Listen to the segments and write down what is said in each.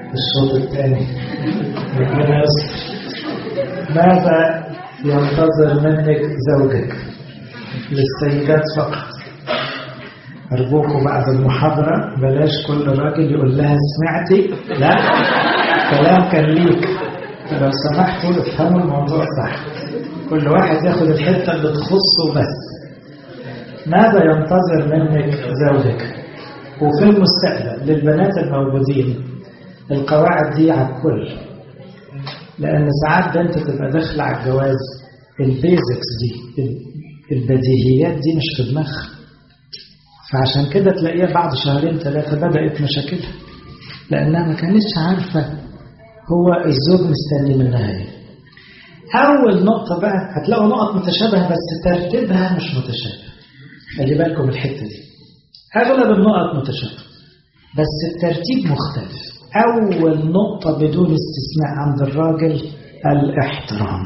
الشوط الثاني. ربنا يستر. ماذا ينتظر منك زوجك؟ للسيدات فقط. أرجوكم بعد المحاضرة بلاش كل راجل يقول لها سمعتي، لا، كلام كان ليك، لو سمحتوا افهموا الموضوع صح، كل واحد ياخد الحتة اللي تخصه بس. ماذا ينتظر منك زوجك؟ وفي المستقبل للبنات الموجودين القواعد دي على الكل، لأن ساعات بنت تبقى داخلة على الجواز البيزكس دي، البديهيات دي مش في دماغها، فعشان كده تلاقيها بعد شهرين ثلاثة بدأت مشاكلها، لأنها ما كانتش عارفة هو الزوج مستني منها ايه. أول نقطة بقى هتلاقوا نقط متشابهة بس ترتيبها مش متشابه. خلي بالكم الحتة دي، أغلب النقط متشابهة بس الترتيب مختلف. أول نقطة بدون استثناء عند الراجل الاحترام.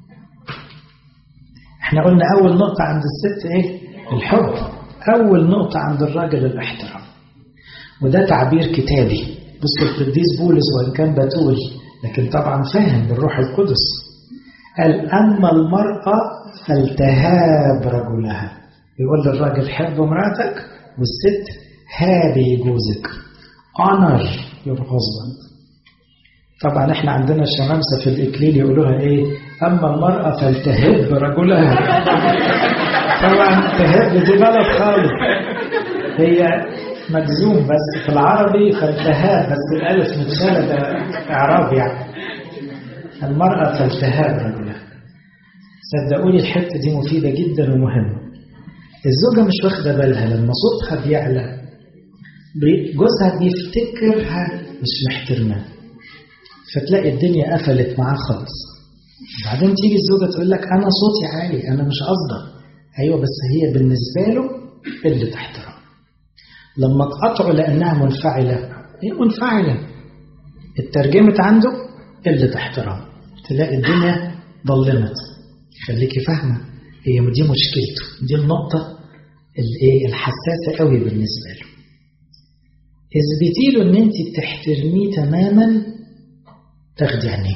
احنا قلنا أول نقطة عند الست ايه؟ الحب. أول نقطة عند الراجل الاحترام، وده تعبير كتابي. بص القديس بولس وإن كان بتول لكن طبعا فاهم بالروح القدس، قال أما المرأة فلتهاب رجلها. يقول للراجل حب مراتك، والست هابي جوزك، honor your husband. طبعا احنا عندنا الشمامسة في الإكليل يقولوها ايه؟ أما المرأة فلتهب رجلها. طبعا تهب دي غلط خالص، هي مجزوم بس في العربي فلتهاب، بس الألف متشالة، ده إعراب يعني. المرأة فلتهاب رجلها. صدقوني الحتة دي مفيدة جدا ومهمة. الزوجة مش واخدة بالها لما صوتها بيعلى جوزها بيفتكرها مش محترمة، فتلاقي الدنيا قفلت معاه خالص. بعدين تيجي الزوجة تقول لك أنا صوتي عالي، أنا مش قصدك. أيوة بس هي بالنسبة له قلة احترام. لما تقطعه لأنها منفعلة، هي منفعلة، اترجمت عنده قلة احترام، تلاقي الدنيا ضلمت. خليكي فاهمة، هي دي مشكلته، دي النقطة الحساسة قوي بالنسبة له. اثبتي له ان انت بتحترميه تماما، تاخدي عينيه،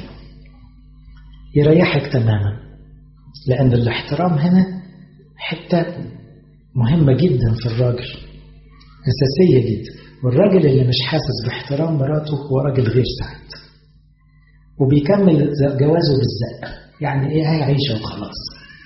يريحك تماما، لأن الاحترام هنا حتة مهمة جدا في الراجل، أساسية جدا. والراجل اللي مش حاسس باحترام مراته هو راجل غير سعيد، وبيكمل جوازه بالزق، يعني ايه، هي عيشة وخلاص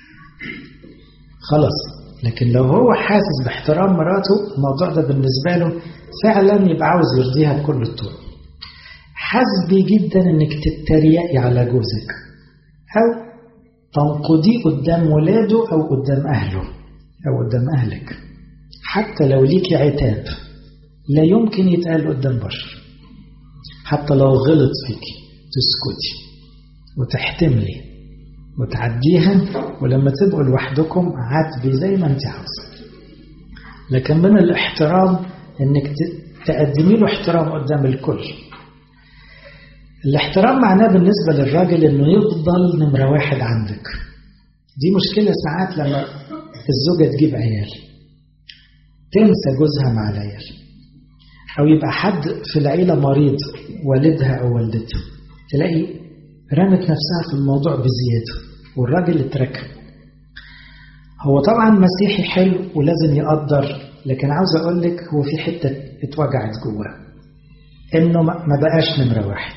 خلاص. لكن لو هو حاسس باحترام مراته، الموضوع ده بالنسبة له فعلا يبقى عاوز يرضيها بكل الطرق. حسبي جدا انك تتريقي على جوزك او تنقضيه قدام ولاده او قدام اهله او قدام اهلك، حتى لو ليكي عتاب لا يمكن يتقال قدام بشر. حتى لو غلط فيكي تسكتي وتحتملي وتعديها، ولما تبقوا لوحدكم عاتبي زي ما انت عاوزه. لكن من الاحترام انك تقدمي له احترام قدام الكل. الاحترام معناه بالنسبة للراجل انه يفضل نمرة واحد عندك. دي مشكلة ساعات لما الزوجة تجيب عيال تنسى جوزها مع العيال، او يبقى حد في العيلة مريض، والدها او والدتها، تلاقي رمت نفسها في الموضوع بزيادة والراجل اتركها. هو طبعا مسيحي حلو ولازم يقدر، لكن عاوز اقول لك هو في حتة اتوجعت جواه انه ما بقاش نمرة واحد.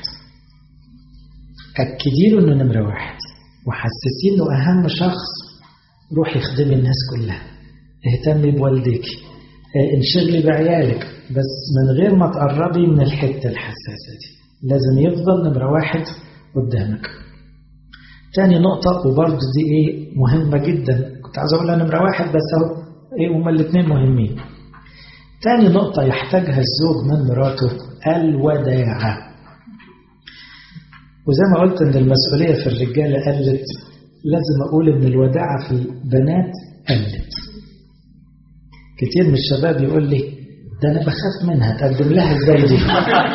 أكدي له إنه نمرة واحد، وحسسي له أهم شخص. روحي خدمي الناس كلها، اهتمي بوالدك، انشغلي بعيالك، بس من غير ما تقربي من الحتة الحساسة دي. لازم يفضل نمرة واحد قدامك. تاني نقطة، وبرضه دي مهمة جدا، كنت عايز أقولها نمرة واحد بس أهو هما الاثنين مهمين. تاني نقطة يحتاجها الزوج من مراته الوداعة. وزي ما قلت ان المسؤولية في الرجالة قلت، لازم اقول ان الوداعة في البنات قلت. كتير من الشباب يقول لي ده انا بخاف منها، تقدم لها ازاي دي؟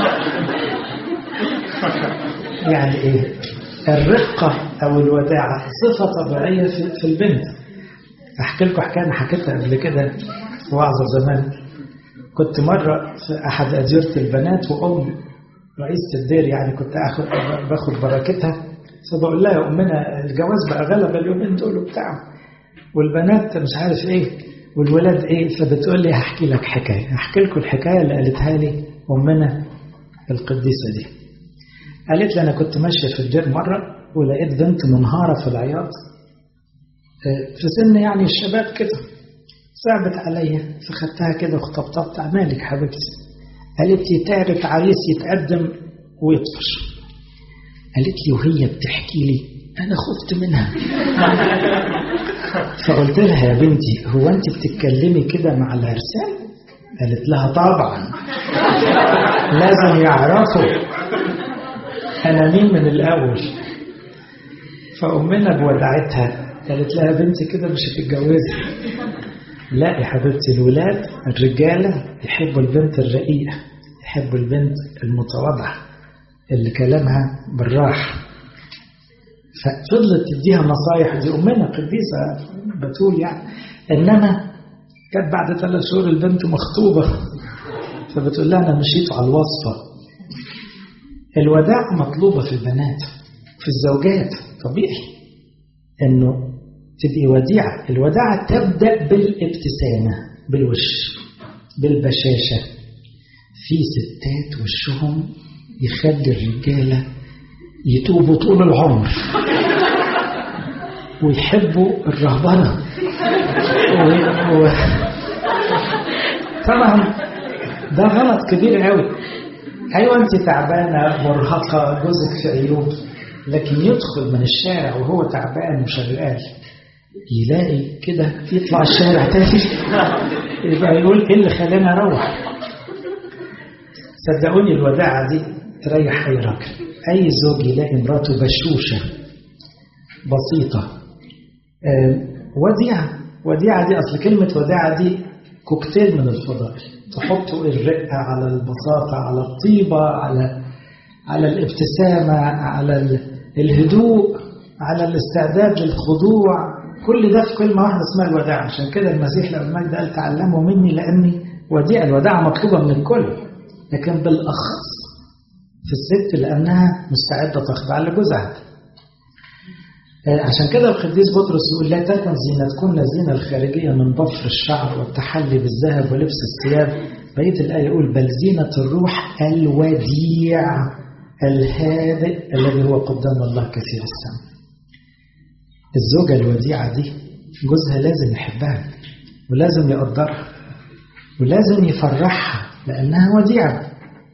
يعني ايه الرقة او الوداعة؟ صفة طبيعية في البنت. احكي لكم حكاية انا حكيتها قبل كده في وعظة زمان. كنت مرة في احد اديرة البنات، وام رئيسة الدير يعني كنت باخد بركتها، فبقول لها يا أمنا الجواز بقى غلبة اليومين دول وبتاع، والبنات مش عارف إيه والولاد إيه. فبتقول لي هحكي لك حكاية، هحكي لكم الحكاية اللي قالتها لي أمنا القديسة دي. قالت لي أنا كنت ماشية في الدير مرة ولقيت بنت منهارة في العياط في سن يعني الشباب كده، صعبت عليا فخدتها كده وخطبطبت. مالك حبيبتي؟ قالت لي تعرف عريس يتقدم ويطفش. قالت لي وهي بتحكي لي أنا خفت منها. فقلت لها يا بنتي هو أنت بتتكلمي كده مع العرسان؟ قالت لها طبعا لازم يعرفوا أنا مين من الأول. فأمنا بودعتها قالت لها بنتي كده مش هتتجوزي. لا يا حبيبتي، الولاد الرجالة يحبوا البنت الرقيقة، يحبوا البنت المتواضعة اللي كلامها بالراحة. ففضلت تديها نصايح، دي أمنا قديسة بتول يعني. إنما كانت بعد 3 شهور البنت مخطوبة، فبتقول لها أنا مشيت على الوصفة. الوداع مطلوبة في البنات في الزوجات، طبيعي إنه تبقي وديعة. الوداعة تبدأ بالابتسامة، بالوش، بالبشاشة. في ستات وشهم يخلي الرجالة يتوبوا طول العمر ويحبوا الرهبنة طبعا ده غلط كبير قوي. أيوة أنت تعبانة مرهقة جوزك في عيوب، لكن يدخل من الشارع وهو تعبان وشغال يلاقي كده يطلع الشارع تاني يبقى يقول إيه اللي خلاني أروح؟ صدقوني الوداعة دي تريح أي راجل. أي زوج يلاقي مراته بشوشة بسيطة وديعة. وديعة دي أصل كلمة وداعة دي كوكتيل من الفضائل، تحطوا الرقة على البساطة على الطيبة على الابتسامة على الهدوء على الاستعداد للخضوع. كل ده في كلمة واحدة اسمها الوداعة. عشان كده المسيح لما المجد قال تعلموا مني لأني وديع. الوداعة مطلوبة من الكل، لكن بالأخص في الست لأنها مستعدة تخضع لجوزها. عشان كده القديس بطرس يقول لا تكن زينتكن الزينة الخارجية من ضفر الشعر والتحلي بالذهب ولبس الثياب. بقية الآية يقول بل زينة الروح الوديع الهادئ الذي هو قدام الله كثير السمع. الزوجة الوديعة دي جوزها لازم يحبها ولازم يقدرها ولازم يفرحها لأنها وديعة.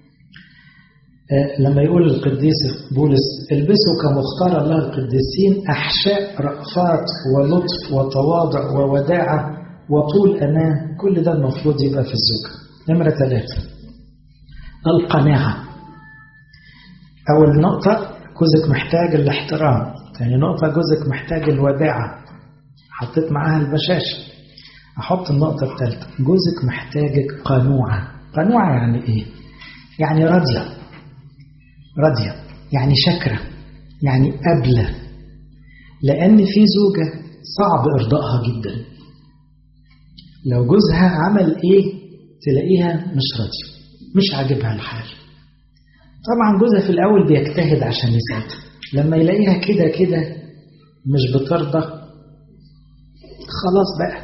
لما يقول القديس بولس البسوا كمختار الله القديسين أحشاء رأفات ولطف وتواضع ووداعة وطول أناة. كل ده المفروض يبقى في الزوجة. نمرة 3 القناعة. أول نقطة جوزك محتاج الاحترام. ثاني نقطة جوزك محتاج الوداعة، حطيت معاها البشاشة. أحط النقطة الثالثة جوزك محتاجك قنوعة. قنوعة يعني إيه؟ يعني راضية يعني شاكرة يعني قابلة. لأن في زوجة صعب إرضائها جدا، لو جوزها عمل إيه تلاقيها مش راضية، مش عاجبها الحال. طبعا جوزها في الأول بيجتهد عشان يساعدها، لما يلاقيها كده مش بترضى خلاص بقى،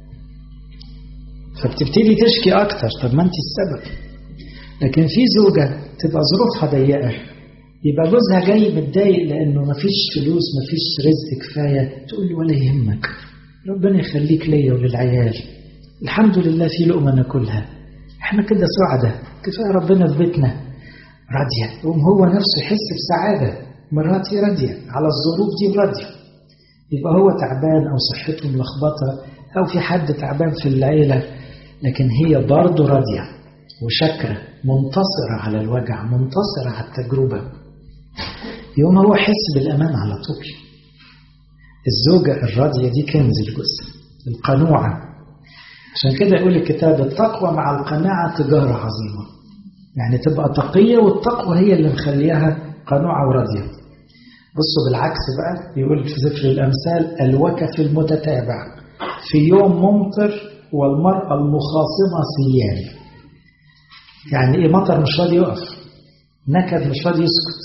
فبتبتدي تشكي أكتر. طب ما أنت السبب. لكن في زوجة تبقى ظروفها ضيقة، يبقى جوزها جاي متضايق لأنه مفيش فلوس مفيش رزق كفاية، تقول له ولا يهمك ربنا يخليك ليا وللعيال، الحمد لله في لقمة ناكلها، احنا كده سعداء كفاية ربنا في بيتنا. راضية، يقوم هو نفسه يحس بسعادة، مراتي راضية على الظروف دي راضية. يبقى هو تعبان أو صحته ملخبطة أو في حد تعبان في العيلة، لكن هي برضه راضية وشاكرة منتصرة على الوجع، منتصرة على التجربة. يوم هو حس بالأمان على طول. الزوجة الراضية دي كنز الجزء. القنوعة، عشان كده يقول الكتاب التقوى مع القناعة تجارة عظيمة. يعني تبقى تقية والتقوى هي اللي مخليها قنوعة وراضية. بصوا بالعكس بقى، يقول في سفر الأمثال الوكف المتتابع في يوم ممطر والمرأة المخاصمة سيان. يعني إيه مطر مش راضي يقف، نكد مش راضي يسكت.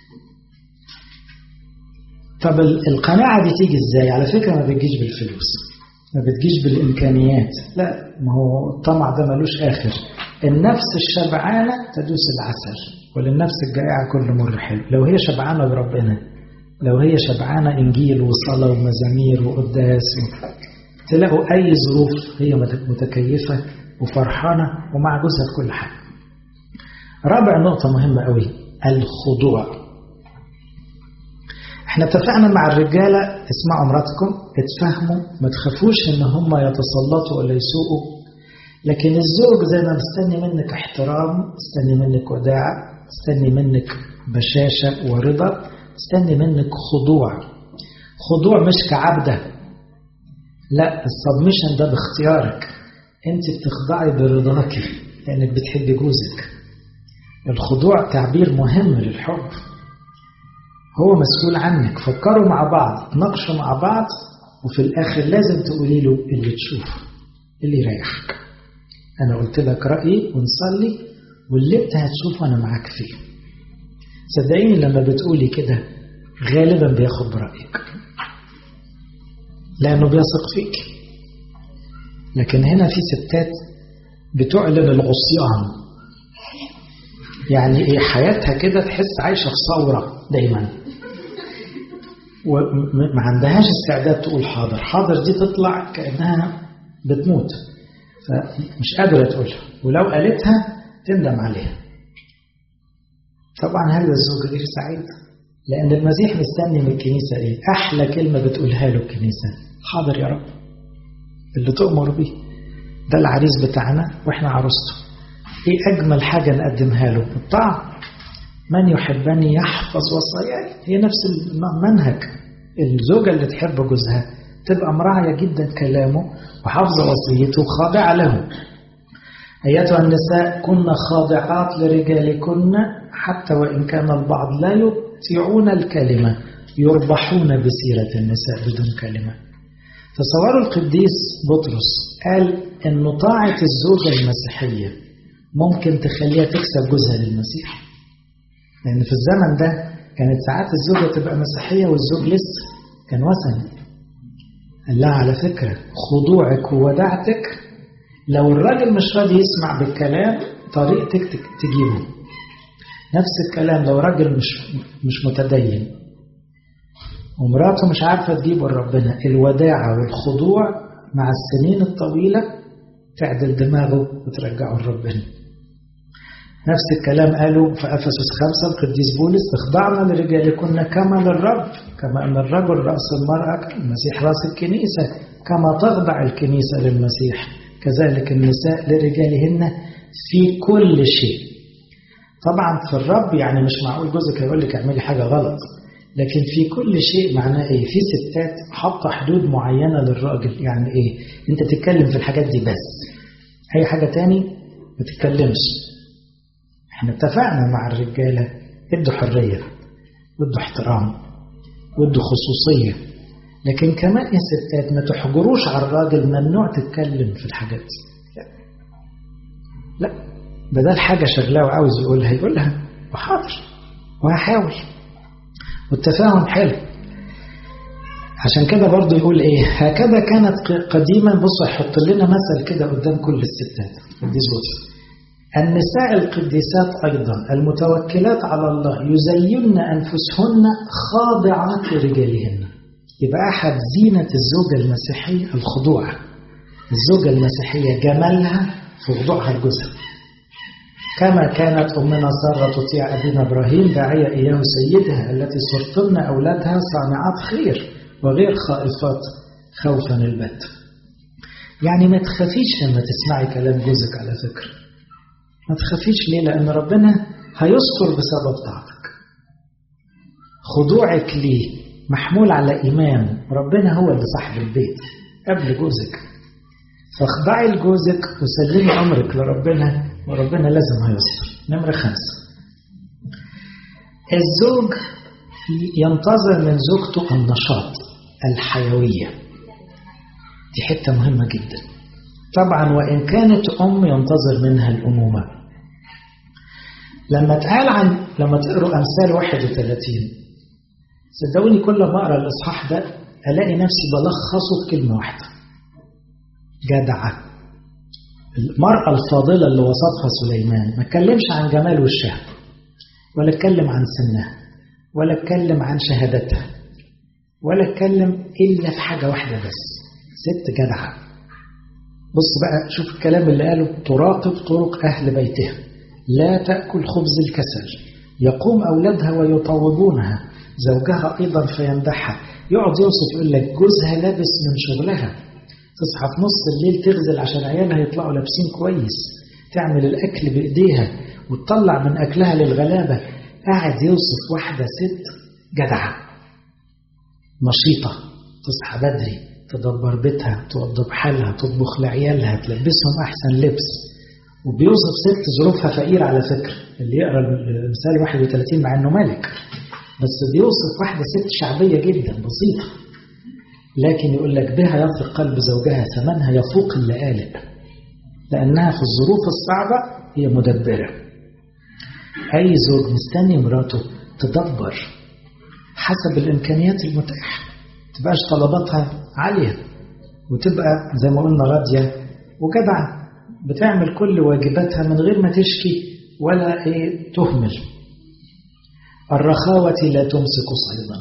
طب القناعة دي تيجي ازاي؟ على فكرة ما بتجيش بالفلوس، ما بتجيش بالإمكانيات، لا، ما هو الطمع ده ملوش آخر. النفس الشبعانة تدوس العسل، وللنفس الجائعة كل مر حلو. لو هي شبعانة بربنا، لو هي شبعانة إنجيل وصلاة ومزامير وقداس، تلاقوا أي ظروف هي متكيفة وفرحانة ومع جوزها في كل حاجة. رابع نقطة مهمة قوي، الخضوع. احنا اتفقنا مع الرجالة اسمعوا مراتكم، اتفهموا، ما تخافوش ان هم يتسلطوا ولا يسوقوا. لكن الزوج زي ما مستني منك احترام، مستني منك وداعة، مستني منك بشاشة ورضا، مستني منك خضوع. خضوع مش كعبدة، لا، السبمشن ده باختيارك، انت بتخضعي برضاك لانك بتحبي جوزك. الخضوع تعبير مهم للحب، هو مسؤول عنك. فكروا مع بعض، تناقشوا مع بعض، وفي الآخر لازم تقولي له اللي تشوفه، اللي يريحك. أنا قلت لك رأيي ونصلي، واللي أنت هتشوفه أنا معاك فيه. صدقيني لما بتقولي كده غالبا بياخد برأيك، لأنه بيثق فيك. لكن هنا في ستات بتعلن العصيان، يعني ايه، حياتها كده تحس عايشة في ثورة دايما، وما عندهاش استعداد تقول حاضر. حاضر دي تطلع كأنها بتموت، فمش قادرة تقولها، ولو قالتها تندم عليها. طبعا هذا الزوج غير سعيد، لأن المسيح مستني من الكنيسة ايه؟ أحلى كلمة بتقولها له الكنيسة، حاضر يا رب، اللي تؤمر بيه. ده العريس بتاعنا واحنا عروسته. ايه أجمل حاجة نقدمها له؟ الطاعة. من يحبني يحفظ وصاياي. هي نفس المنهج. الزوجة اللي تحب جوزها تبقى مراعية جدا كلامه وحافظة وصيته وخاضعة له. أيتها النساء كن خاضعات لرجالكن حتى وإن كان البعض لا يطيعون الكلمة يربحون بسيرة النساء بدون كلمة. تصوروا القديس بطرس قال إن طاعة الزوجة المسيحية ممكن تخليها تكسب جوزها للمسيح. لأن في الزمن ده كانت ساعات الزوجة تبقى مسيحية والزوج لسه كان وثني. قال لها على فكرة خضوعك ووداعتك، لو الراجل مش راضي يسمع بالكلام طريقتك تجيبه. نفس الكلام لو راجل مش متدين ومراته مش عارفة تجيبه لربنا، الوداعة والخضوع مع السنين الطويلة تعدل دماغه وترجعه لربنا. نفس الكلام قالوا في أفسس 5 القديس بولس: اخضعنا لرجالكن كما للرب، كما أن الرجل رأس المرأة المسيح رأس الكنيسة، كما تخضع الكنيسة للمسيح كذلك النساء لرجالهن في كل شيء. طبعا في الرب يعني مش معقول جوزك يقول لك اعملي حاجة غلط، لكن في كل شيء معناه ايه؟ في ستات حاطه حدود معينة للراجل. يعني ايه؟ انت تتكلم في الحاجات دي بس، اي حاجة تاني ما تتكلمش. احنا اتفقنا مع الرجالة ادوا حرية وادوا احترام وادوا خصوصية، لكن كمان يا ستات ما تحجروش على الراجل ممنوع تتكلم في الحاجات دي. لا، بدل حاجة شغلاه وعاوز يقولها يقولها، وحاضر وهحاول، والتفاهم حلو. عشان كده برضو يقول ايه؟ هكذا كانت قديما. بصوا يحط لنا مثل كده قدام كل الستات القديس بطرس: النساء القديسات أيضا المتوكلات على الله يزين أنفسهن خاضعات لرجالهن. يبقى أحد زينة الزوجة المسيحية الخضوع. الزوجة المسيحية جمالها في خضوعها لجوزها، كما كانت أمنا سارة تطيع أبينا إبراهيم داعية إياه سيدها، التي صرتن أولادها صانعات خير وغير خائفات خوفا البت. يعني ما تخافيش لما تسمعي كلام جوزك. على فكرة ما تخافيش. ليه؟ لأن ربنا هيستر بسبب طاعتك. خضوعك ليه محمول على إيمان ربنا هو اللي صاحب البيت قبل جوزك. فاخضعي لجوزك وسلمي أمرك لربنا، وربنا لازم هيستر. نمرة 5، الزوج ينتظر من زوجته النشاط، الحيوية. دي حتة مهمة جدا. طبعا وإن كانت أم ينتظر منها الأمومة. لما تقروا أمثال 31 صدقوني كل ما أقرأ الإصحاح ده ألاقي نفسي بلخصه بكلمة واحدة: جدعة. المرأة الفاضلة اللي وصفها سليمان ما اتكلمش عن جمال وشها، ولا اتكلم عن سنها، ولا اتكلم عن شهادتها، ولا اتكلم إلا في حاجة واحدة بس: ست جدعة. بص بقى شوف الكلام اللي قاله: تراقب طرق أهل بيتها، لا تأكل خبز الكسل، يقوم أولادها ويطوبونها، زوجها أيضا فيمدحها. يقعد يوصف، يقول لك جوزها لابس من شغلها، تصحى في نص الليل تغزل عشان عيالها يطلعوا لابسين كويس، تعمل الأكل بإيديها وتطلع من أكلها للغلابة. قاعد يوصف واحدة ست جدعة نشيطة، تصحى بدري، تدبر بيتها، توضب حالها، تطبخ لعيالها، تلبسهم أحسن لبس. وبيوصف ست ظروفها فقيرة على فكرة، اللي يقرأ المثال 31 مع أنه ملك، بس بيوصف واحدة ست شعبية جدا بسيطة، لكن يقول لك بها يثق قلب زوجها، ثمنها يفوق اللآلئ، لأنها في الظروف الصعبة هي مدبرة. أي زوج مستني مراته تدبر حسب الإمكانيات المتاحة، تبقاش طلباتها عالية، وتبقى زي ما قلنا راضية وجدعة، بتعمل كل واجباتها من غير ما تشكي ولا تهمل. الرخاوة لا تمسك صيدا.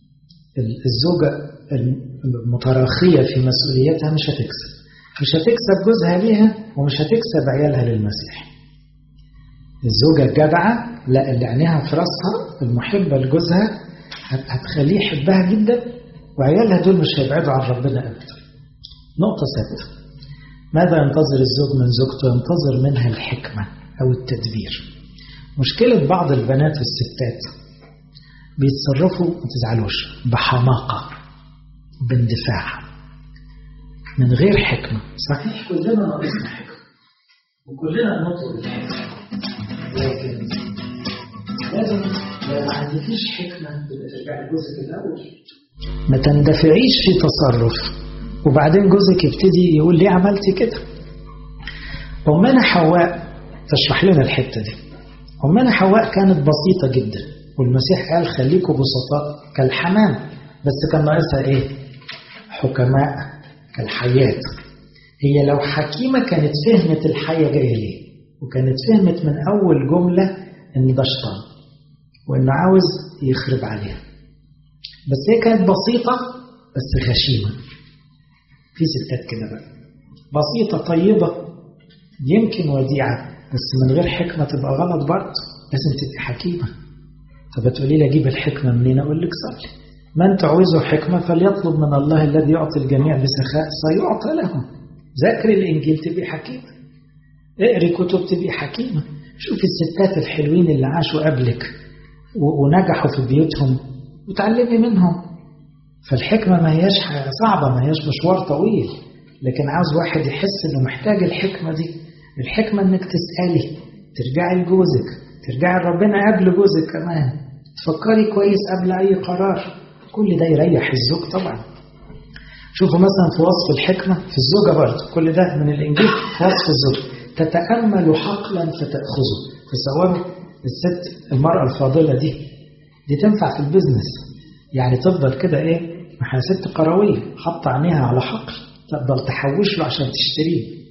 الزوجة المتراخية في مسؤوليتها مش هتكسب جوزها ليها، ومش هتكسب عيالها للمسيح. الزوجة الجدعة لا، اللي عينيها في راسها، المحبة لجوزها، هتخليه يحبها جدا، وعيالها دول مش هيبعدوا عن ربنا أبدا. نقطة 6: ماذا ينتظر الزوج من زوجته؟ ينتظر منها الحكمة أو التدبير. مشكلة بعض البنات والستات بيتصرفوا، ما تزعلوش، بحماقة، باندفاع، من غير حكمة. صحيح كلنا ناقصنا حكمة، وكلنا نطلب الحكمة، لكن لازم لو ما عندكيش حكمة تبقى ترجعي لجوزك الأول. ما تندفعيش في تصرف وبعدين جوزك يبتدي يقول ليه عملتي كده. أمنا حواء تشرح لنا الحتة دي. أمنا حواء كانت بسيطة جدا، والمسيح قال خليكوا بسطاء كالحمام، بس كان ناقصها حكماء كالحيات. هي لو حكيمة كانت فهمت الحية جاية ليه، وكانت فهمت من أول جملة إن ده شيطان وإنه عاوز يخرب عليها. بس هي كانت بسيطة بس غشيمة. في ستات كده بقى بسيطة طيبة يمكن وديعة، بس من غير حكمة تبقى غلط برضه. لازم تبقى حكيمة. فبتقولي لي أجيب الحكمة منين؟ أقول لك صلي: من تعوزه حكمة فليطلب من الله الذي يعطي الجميع بسخاء سيعطى لهم. ذاكري الإنجيل تبقي حكيمة، اقري كتب تبقي حكيمة. شوفي الستات الحلوين اللي عاشوا قبلك ونجحوا في بيوتهم وتعلمي منهم. فالحكمة ما هياش صعبة، ما هياش مشوار طويل، لكن عاوز واحد يحس انه محتاج الحكمة دي. الحكمة انك تسألي، ترجعي لجوزك، ترجعي لربنا قبل جوزك كمان، تفكري كويس قبل اي قرار. كل ده يريح الزوج طبعا. شوفوا مثلا في وصف الحكمة في الزوجة برضه، كل ده من الإنجيل في وصف الزوج: تتأمل حقلا فتأخذه. تصوروا الست المرأة الفاضلة دي تنفع في البيزنس، يعني تفضل كده ما ست قروية حط عينيها على حقل، تفضل تحوش له عشان تشتريه.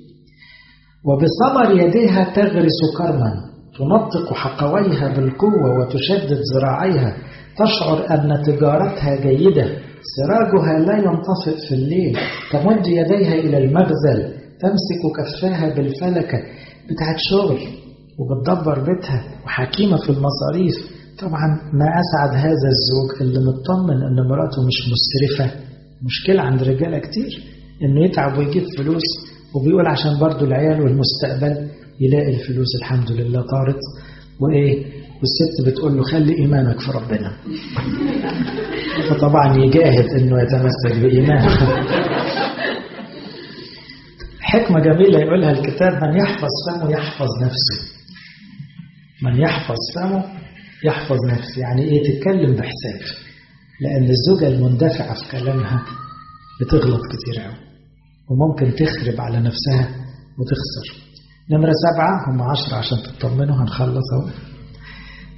وبثمر يديها تغرس كرما، تنطق حقويها بالقوة وتشدد ذراعيها، تشعر أن تجارتها جيدة، سراجها لا ينطفئ في الليل، تمد يديها إلى المغزل، تمسك كفاها بالفلكة. بتاعت شغل وبتدبر بيتها وحكيمة في المصاريف. طبعا ما أسعد هذا الزوج اللي مطمن أن مراته مش مسرفة. مشكلة عند رجالة كتير أنه يتعب ويجيب فلوس وبيقول عشان برضو العيال والمستقبل، يلاقي الفلوس الحمد لله طارت والست بتقول له خلي إيمانك في ربنا. فطبعا يجاهد أنه يتمسك بإيمانه. حكمة جميلة يقولها الكتاب: من يحفظ فمه يحفظ نفسه. من يحفظ فمه يحفظ نفسه، يعني تتكلم بحساب، لأن الزوجة المندفعة في كلامها بتغلط كتير قوي وممكن تخرب على نفسها وتخسر. نمرة 7، هم 10 عشان تطمنوا، هنخلص اهو.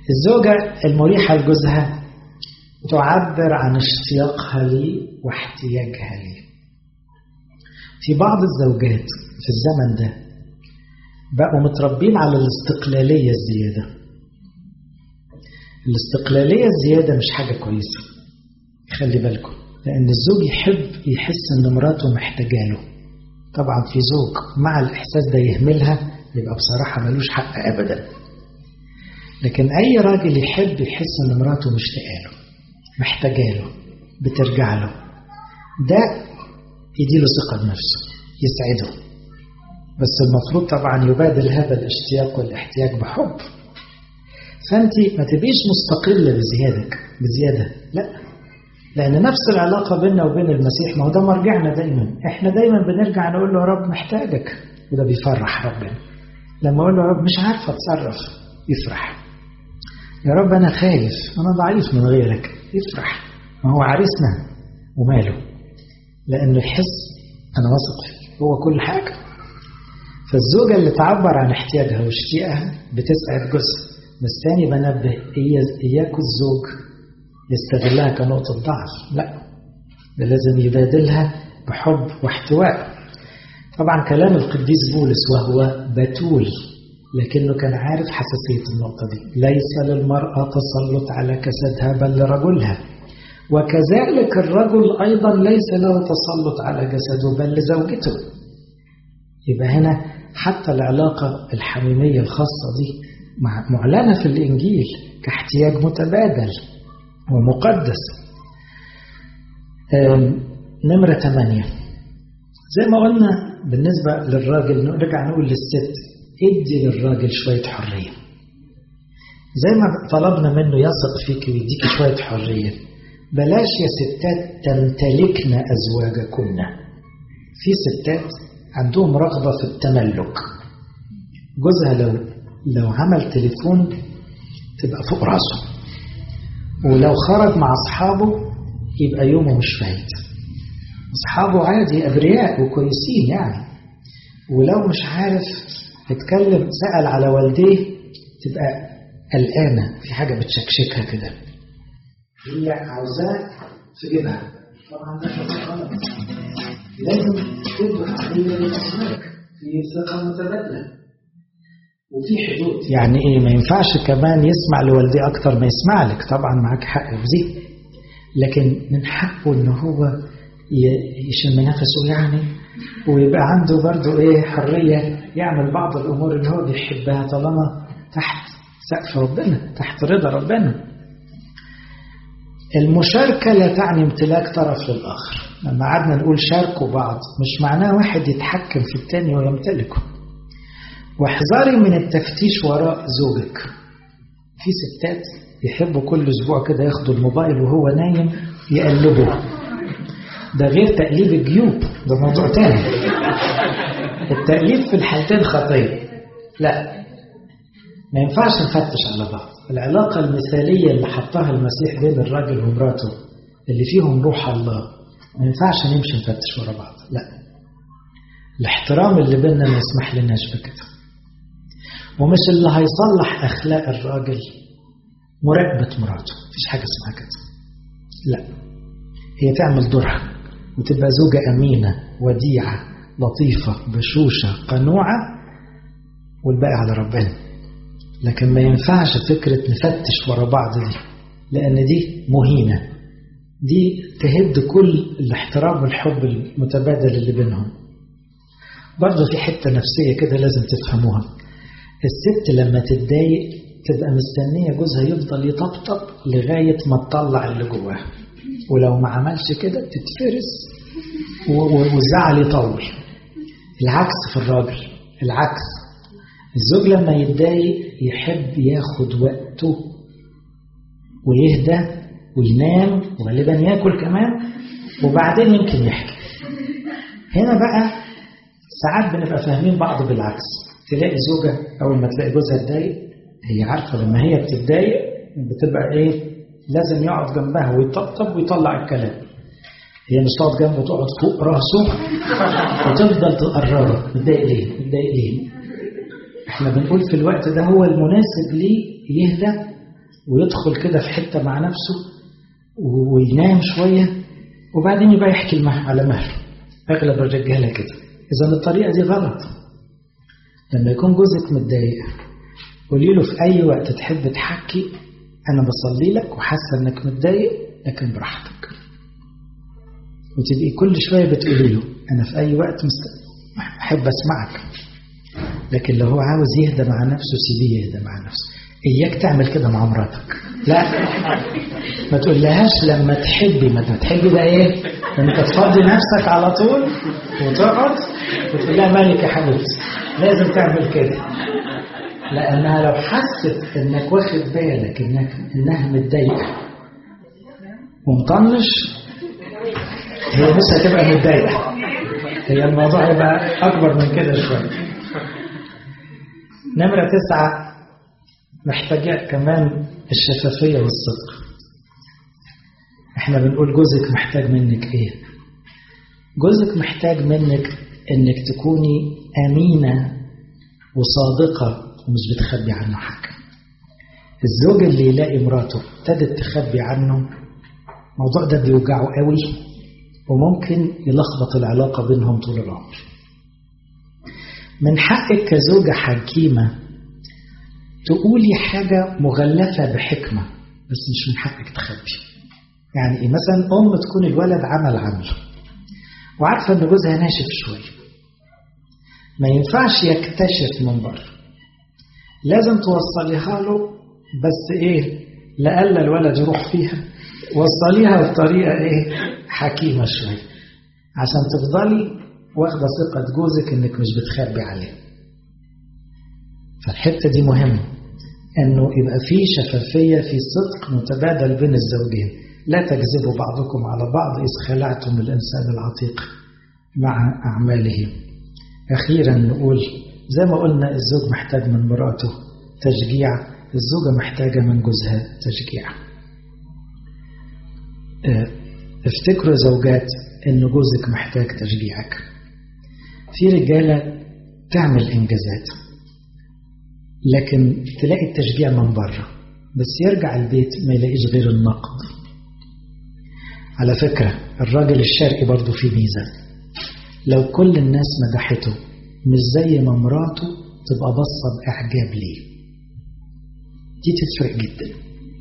الزوجة المريحة لجوزها تعبر عن اشتياقها لي واحتياجها لي. في بعض الزوجات في الزمن ده بقوا متربين على الاستقلالية الزيادة. الاستقلالية الزيادة مش حاجة كويسة، خلي بالكم، لأن الزوج يحب يحس أن مراته محتاجة له. طبعا في زوج مع الإحساس ده يهملها يبقى بصراحة ملوش حق أبدا. لكن أي راجل يحب يحس أن مراته مشتاقة له، محتاجة له، بترجع له، ده يديله ثقة بنفسه، يسعده. بس المفروض طبعا يبادل هذا الاشتياق والاحتياج بحب. فأنت ما تبقيش مستقلة بزيادة، لا، لأن نفس العلاقة بيننا وبين المسيح، ما هو ده مرجعنا دايما. احنا دايما بنرجع نقول له يا رب محتاجك، وده بيفرح ربنا. لما اقول له يا رب مش عارفة اتصرف، يفرح. يا رب أنا خايف، أنا ضعيف من غيرك، يفرح. ما هو عريسنا وماله، لأنه يحس أنا واثق فيه، هو كل حاجة. فالزوجة اللي تعبر عن احتياجها واشتياقها بتسعد جوزها. بس تاني بنبه إياكوا الزوج يستغلها كنقطة ضعف، لا، ده لازم يبادلها بحب واحتواء. طبعا كلام القديس بولس وهو بتول، لكنه كان عارف حساسية النقطة دي. ليس للمرأة تسلط على جسدها بل لرجلها، وكذلك الرجل أيضا ليس له تسلط على جسده بل لزوجته. يبقى هنا حتى العلاقة الحميمية الخاصة دي معلنة في الإنجيل كاحتياج متبادل ومقدس. نمرة 8 زي ما قلنا بالنسبة للراجل، نرجع نقول للست ادي للراجل شوية حرية. زي ما طلبنا منه يثق فيك ويديك شوية حرية، بلاش يا ستات تمتلكن أزواجكن. في ستات عندهم رغبة في التملك. جوزها لو عمل تليفون تبقى فوق راسه، ولو خرج مع أصحابه يبقى يومه مش فايت. أصحابه عادي أبرياء وكويسين يعني، ولو مش عارف يتكلم سأل على والديه تبقى قلقانة، في حاجة بتشكشكها كده، هي عاوزاه في جيبها. طبعا ده غلط. لازم تدوا حرية للأزواج في ثقة متبادلة وفي حدود. يعني ايه؟ ما ينفعش كمان يسمع لوالديه اكتر ما يسمع لك، طبعا معاك حق في دي، لكن من حقه ان هو يشم نفسه يعني، ويبقى عنده برضو ايه حرية يعمل بعض الامور اللي هو بيحبها طالما تحت سقف ربنا، تحت رضا ربنا. المشاركة لا تعني امتلاك طرف للآخر. لما قعدنا نقول شاركوا بعض مش معناه واحد يتحكم في التاني ويمتلكه. واحذري من التفتيش وراء زوجك. في ستات يحبوا كل اسبوع كده ياخدوا الموبايل وهو نايم يقلبه، ده غير تقليب الجيوب، ده موضوع تاني. التقليب في الحالتين خطير، لا، ما ينفعش نفتش على بعض. العلاقة المثالية اللي حطها المسيح بين الراجل ومراته اللي فيهم روح الله، ما ينفعش نمشي نفتش ورا بعض، لا. الاحترام اللي بيننا ما يسمح لناش بكده. ومش اللي هيصلح أخلاق الراجل مراقبة مراته، مفيش حاجة اسمها كده، لا. هي تعمل دورها وتبقى زوجة أمينة وديعة لطيفة بشوشة قنوعة، والباقي على ربنا. لكن ما ينفعش فكرة نفتش ورا بعض دي، لأن دي مهينة، دي تهد كل الاحترام والحب المتبادل اللي بينهم. برضو في حتة نفسية كده لازم تفهموها. الست لما تتضايق تبقى مستنية جوزها يفضل يطبطب لغاية ما تطلع اللي جواها، ولو ما عملش كده تتفرس والزعل يطول. العكس في الراجل، العكس. الزوج لما يتضايق يحب ياخد وقته ويهدى وينام، وغالبا ياكل كمان، وبعدين يمكن يحكي. هنا بقى ساعات بنبقى فاهمين بعض بالعكس. تلاقي زوجة أول ما تلاقي جوزها اتضايق، هي عارفة لما هي بتتضايق بتبقى إيه، لازم يقعد جنبها ويطبطب ويطلع الكلام. هي مش تقعد جنبه، تقعد فوق راسه وتفضل تقرره. متضايق ليه؟ متضايق ليه؟ احنا بنقول في الوقت ده هو المناسب ليه يهدى ويدخل كده في حتة مع نفسه وينام شوية وبعدين يبقى يحكي على مهله. أغلب الرجالة كده. إذا الطريقة دي غلط. لما يكون جوزك متضايق قولي له في أي وقت تحب تحكي، أنا بصلي لك وحاسة إنك متضايق لكن براحتك. وتبقي كل شوية بتقولي له أنا في أي وقت أحب أسمعك. لكن لو هو عاوز يهدى مع نفسه سيبيه يهدى مع نفسه. إياك تعمل كده مع مراتك، لا ما تقولهاش لما تحبي. ما تحبي ده إيه؟ أنت تفضي نفسك على طول وتقعد وتقول لها مالك يا حبيبتي. لازم تعمل كده، لأنها لو حست إنك واخد بالك إنها متضايقة ومطنش، هي مش هتبقى متضايقة، هي الموضوع يبقى أكبر من كده شوية. نمرة 9 محتاجة كمان الشفافية والصدق. احنا بنقول جوزك محتاج منك ايه؟ جوزك محتاج منك انك تكوني امينة وصادقة ومش بتخبي عنه حاجة. الزوج اللي يلاقي مراته ابتدت تخبي عنه، الموضوع ده بيوجعه قوي وممكن يلخبط العلاقة بينهم طول العمر. من حقك كزوجة حكيمة تقولي حاجة مغلفة بحكمة، بس مش من حقك تخبي. يعني إيه؟ مثلا تكون الولد عمل وعارفة إن جوزها ناشف شوية، ما ينفعش يكتشف من بره، لازم توصليها له. بس إيه؟ لألا الولد يروح فيها، وصليها بطريقة إيه؟ حكيمة شوية، عشان تفضلي واخدة ثقة جوزك إنك مش بتخبي عليه. فالحتة دي مهمة، إنه يبقى فيه شفافية، في صدق متبادل بين الزوجين. لا تكذبوا بعضكم على بعض إذ خلعتم الإنسان العتيق مع أعماله. أخيرا نقول زي ما قلنا الزوج محتاج من مراته تشجيع، الزوجة محتاجة من جوزها تشجيع. افتكروا زوجات إن جوزك محتاج تشجيعك. في رجالة تعمل إنجازات لكن تلاقي التشجيع من بره، بس يرجع البيت ما يلاقيش غير النقد. على فكرة الراجل الشرقي برضو فيه ميزة، لو كل الناس مدحته مش زي ما مراته تبقى بصة بإعجاب ليه، دي تفرق جدا.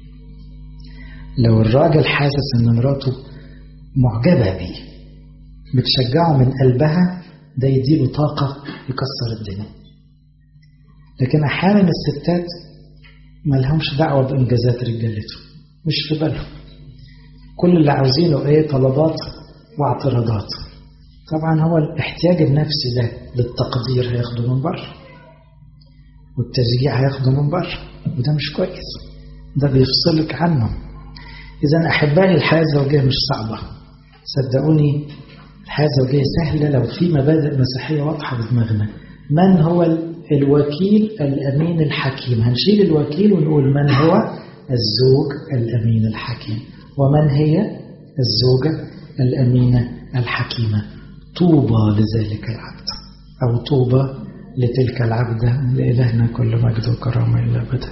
لو الراجل حاسس ان مراته معجبة بيه بتشجعه من قلبها، ده يديله طاقة يكسر الدنيا. لكن أحيانا الستات ما لهمش دعوة بإنجازات رجالته، مش في بالهم، كل اللي عاوزينه ايه؟ طلبات واعتراضات. طبعا هو الاحتياج النفسي ده للتقدير هياخده من بره، والتشجيع هياخده من بره، وده مش كويس، ده بيفصلك عنه. إذن أحبائي الحياة الزوجية مش صعبة، صدقوني الحياة الزوجية سهلة لو في مبادئ مسيحية واضحة بدماغنا. من هو الوكيل الأمين الحكيم؟ هنشيل الوكيل ونقول من هو الزوج الأمين الحكيم. ومن هي الزوجة الأمينة الحكيمة؟ طوبى لذلك العبد، أو طوبى لتلك العبدة. لإلهنا كل مجد وكرامة إلى أبد.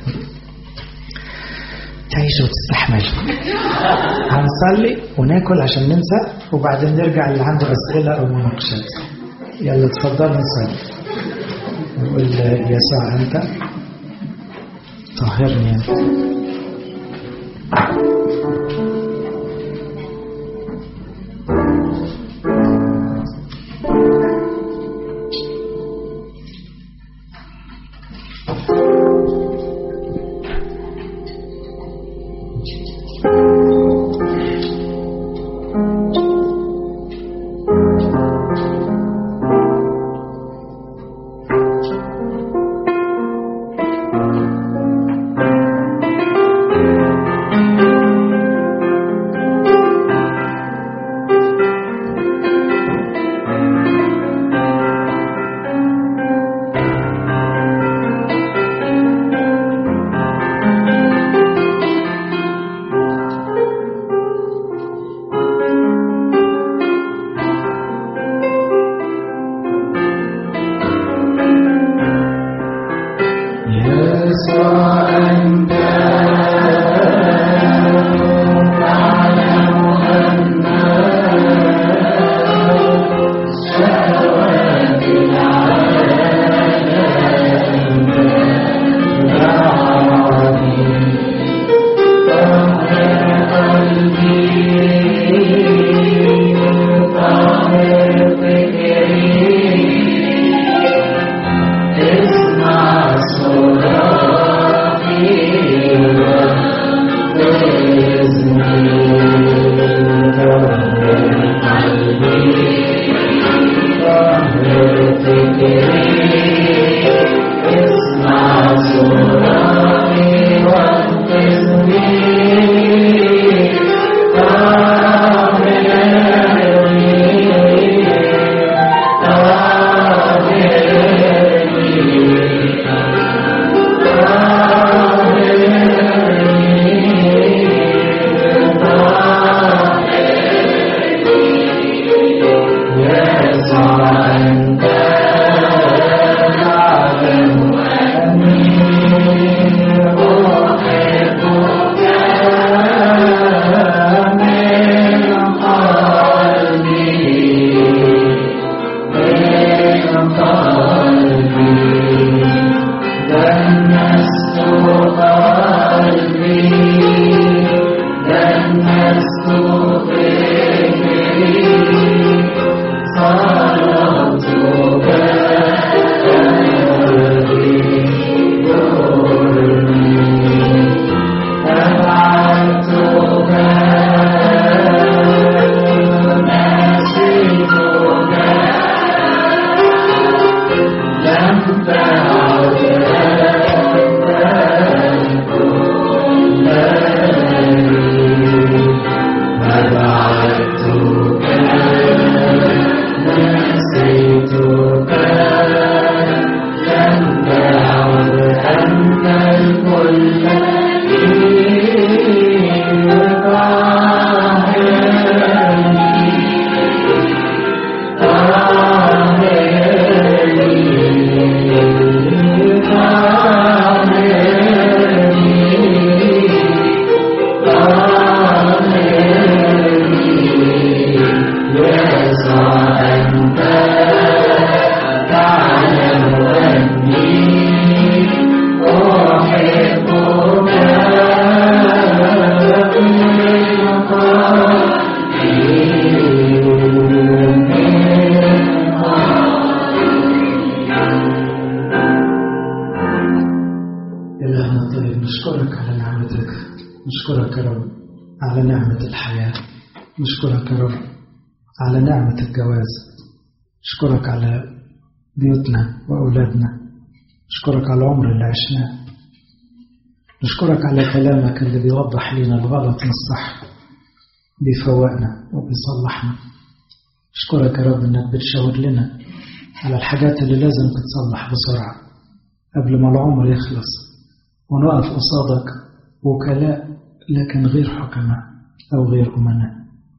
تعيشوا وتستحملوا. هنصلي وناكل عشان ننسى، وبعدين نرجع اللي عنده أسئلة أو مناقشات. يلا تفضل نصلي. نقول يسوع أنت طهرني أنت. نشكرك يا رب على نعمة الحياة، نشكرك يا رب على نعمة الجواز، نشكرك على بيوتنا وأولادنا، نشكرك على العمر اللي عشناه، نشكرك على كلامك اللي بيوضح لنا الغلط من الصح، بيفوقنا وبيصلحنا. نشكرك يا رب إنك بتشاور لنا على الحاجات اللي لازم تتصلح بسرعة قبل ما العمر يخلص، ونقف قصادك وكلاء لكن غير حكماء أو غير أمناء.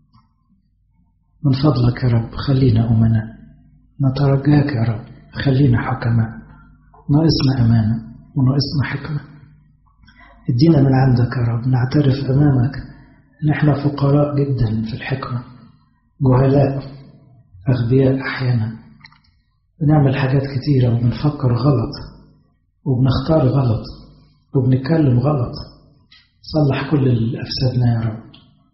من فضلك يا رب خلينا أمناء، نترجاك يا رب خلينا حكماء، ناقصنا أمانة وناقصنا حكمة. ادينا من عندك يا رب نعترف أمامك إن احنا فقراء جدا في الحكمة، جهلاء أغبياء أحيانا، بنعمل حاجات كتيرة وبنفكر غلط وبنختار غلط وبنتكلم غلط. صلح كل اللي أفسدنا يا رب،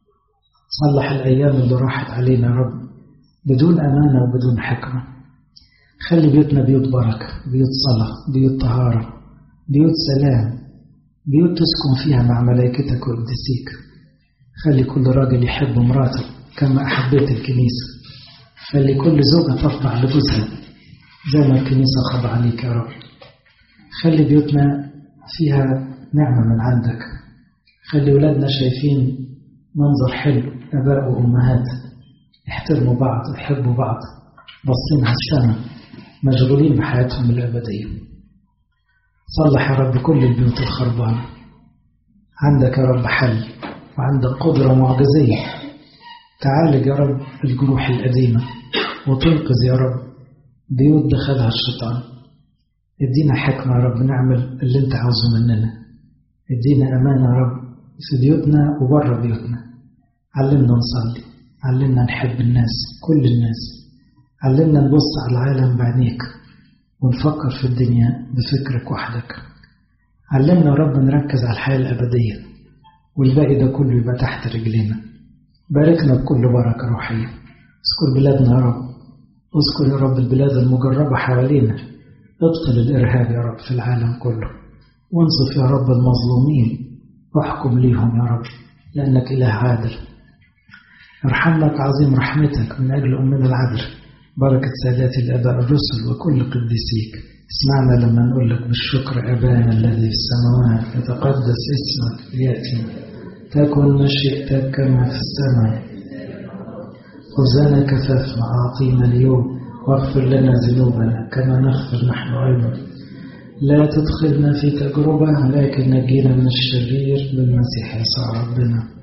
صلح الأيام اللي راحت علينا يا رب بدون أمانة وبدون حكمة. خلي بيوتنا بيوت بركة، بيوت صلاة، بيوت طهارة، بيوت سلام، بيوت تسكن فيها مع ملائكتك وقدسيك. خلي كل راجل يحب مراته كما أحبت الكنيسة، خلي كل زوجة تخضع لجوزها زي ما الكنيسة خضع ليك يا رب. خلي بيوتنا فيها نعمة من عندك، خلي ولادنا شايفين منظر حلو، أباء وأمهات يحترموا بعض ويحبوا بعض، باصين على السماء، مشغولين بحياتهم الأبدية. صلح يا رب كل البيوت الخربانة، عندك يا رب حل وعندك قدرة معجزية تعالج يا رب الجروح القديمة وتنقذ يا رب بيوت دخلها الشيطان. ادينا حكمة يا رب نعمل اللي انت عاوزه مننا، ادينا أمانة يا رب في بيوتنا وبره بيوتنا. علمنا نصلي، علمنا نحب الناس كل الناس، علمنا نبص على العالم بعينيك ونفكر في الدنيا بفكرك وحدك. علمنا يا رب نركز على الحياة الأبدية والباقي ده كله يبقى تحت رجلينا. باركنا بكل بركة روحية، اذكر بلادنا يا رب، اذكر يا رب البلاد المجربة حوالينا، ابطل الإرهاب يا رب في العالم كله، وانصف يا رب المظلومين واحكم ليهم يا رب لأنك إله عادل. ارحمنا بعظيم رحمتك من أجل أمنا العذر، بركة سادات الآباء الرسل وكل قديسيك. اسمعنا لما نقول لك بالشكر: أبانا الذي في السماوات يتقدس اسمك، ليأتي تكن مشيئتك كما في السماء. خذنا كفافنا أعطينا اليوم، واغفر لنا ذنوبنا كما نغفر نحن أيضا. لا تدخلنا في تجربة لكن نجينا من الشرير بالمسيح يسوع ربنا.